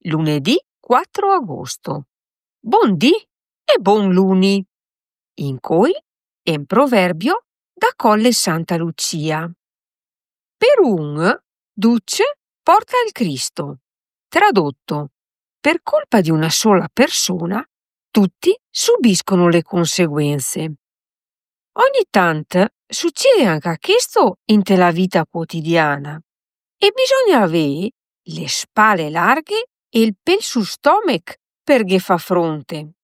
lunedì 4 agosto. Buon dì e buon luni. In cui è un proverbio da Colle Santa Lucia. Per un duce porta il Cristo. Tradotto: per colpa di una sola persona, tutti subiscono le conseguenze. Ogni tanto succede anche questo in la vita quotidiana e bisogna avere le spalle larghe e il pel sul stomaco perché fa fronte.